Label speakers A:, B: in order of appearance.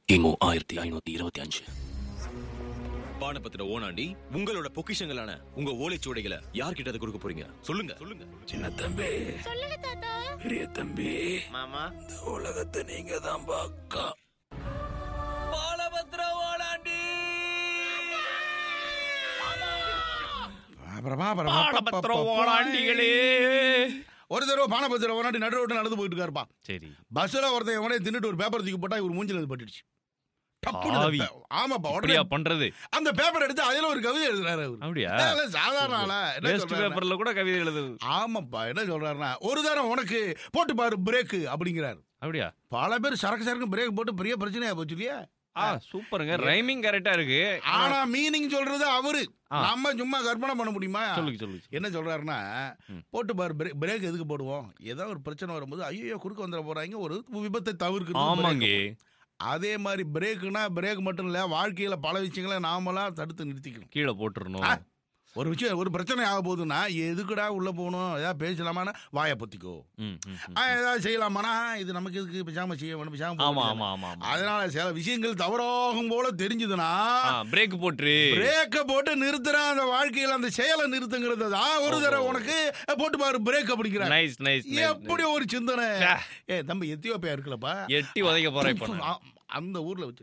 A: கிமு 1525.
B: பானபத்திர ஓனாண்டி உங்களோட பொக்கிஷங்களான உங்க ஓலைச்சுவடைகளை யார்கிட்ட அதை கொடுக்க போறீங்க? சொல்லுங்க சொல்லுங்க.
C: சின்ன தம்பி,
D: சொல்லுங்க தாத்தா.
C: பெரிய தம்பி,
B: மாமா,
C: இந்த உலகத்தை நீங்க தான் பாக்கா.
B: பாலபத்திர ஓனாண்டி
E: பானபத்திர ஓனாண்டிகளே.
F: ஒரு தடவை பானபத்திர ஓனாண்டி நடு ரோட்டு நடந்து போயிட்டு இருக்காருப்பா.
E: சரி,
F: பஸ்ல ஒருத்தன் எவனே தின்னுட்டு ஒரு பேப்பர் தூக்கி போட்டா இவர் மூஞ்சில அது பட்டுடுச்சு. டப்புன்னு
E: ஆவி.
F: ஆமாப்பா,
E: அப்படியா
F: உடனே
E: பண்றது?
F: அந்த பேப்பர் எடுத்து அதுல ஒரு கவிதை எழுதுறாரு அவரு.
E: அப்படியா?
F: அதெல்லாம் சாதாரண ஆளா? என்ன
E: வேஸ்ட்
F: சொல்றாருன்னா,
E: பேப்பர்ல கூட கவிதை எழுதுது.
F: ஆமாப்பா, என்ன சொல்றாருன்னா, ஒரு தரம் உனக்கு போட்டு பாரு பிரேக் அப்படிங்கிறாரு.
E: அப்படியா?
F: பல பேர் சரக்கு பிரேக் போட்டு பெரிய பிரச்சனையா போச்சு இல்லையா?
E: சூப்பருங்க, ரைமிங் கரெக்டா இருக்கு.
F: ஆனா மீனிங் சொல்றது அவரு.
E: ஆ.
F: நம்ம சும்மா கற்பனை பண்ண முடியுமா?
E: சொல்லுங்க சொல்லுங்க.
F: என்ன சொல்றாருன்னா, போட்டு பாரு பிரேக் எதுக்கு போடுவோம்? ஏதோ ஒரு பிரச்சனை வரும்போது ஐயோ குறுக்க வந்துட போறாங்க, ஒரு விபத்தை தவிர்க்கிறது.
E: ஆமாங்க.
F: அதே மாதிரி பிரேக்குனா பிரேக் மட்டும் இல்ல, வாழ்க்கையில பல விஷயங்களை நாமளா தடுத்து நிறுத்திக்கணும்.
E: கீழே போட்டுறணும்.
F: ஒரு விஷயம், ஒரு பிரச்சனை ஆக போகுதுன்னா எதுக்குடா உள்ள போகணும்? ஏதாவது பேசலாமான்னா வாயை பொத்திக்கோ. ஏதாவது செய்யலாமானா இது நமக்கு எதுக்கு பேசாம செய்ய வேணும், பேசாம
E: ஆமா
F: போகணும்.
E: ஆமா ஆமா ஆமா.
F: அதனால சில விஷயங்கள் தவறாகும் போல தெரிஞ்சதுன்னா
E: பிரேக் போட்டு
F: பிரேக்க போட்டு நிறுத்துற அந்த வாழ்க்கையில அந்த செயலை நிறுத்துங்கிறது தான் ஒரு தடவை உனக்கு போட்டு பாரு பிரேக் அப்படிங்கிற.
E: Nice nice.
F: எப்படி ஒரு சிந்தனை. தம்பி எத்தியோப்பியா இருக்குல்லப்பா,
E: எட்டி உதைக்க போறேன் இப்ப நான்.
F: அந்த ஊர்ல வச்சு